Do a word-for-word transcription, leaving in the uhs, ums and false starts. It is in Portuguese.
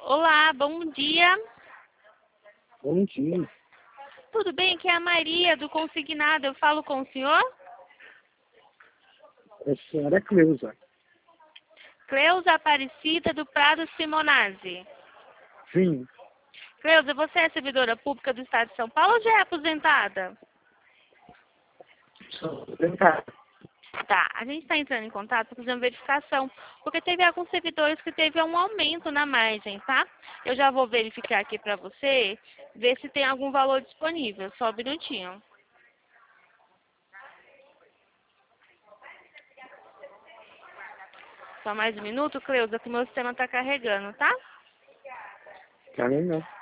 Olá, bom dia. Bom dia. Tudo bem? Aqui é a Maria do Consignado. Eu falo com o senhor? A senhora é Cleusa. Cleusa Aparecida do Prado Simonazzi. Sim. Cleusa, você é servidora pública do Estado de São Paulo ou já é aposentada? Sou aposentado. Tá, a gente está entrando em contato para fazer uma verificação, porque teve alguns servidores que teve um aumento na margem, tá? Eu já vou verificar aqui para você, ver se tem algum valor disponível. Só um minutinho. Só mais um minuto, Cleusa, que o meu sistema está carregando, tá? Também não.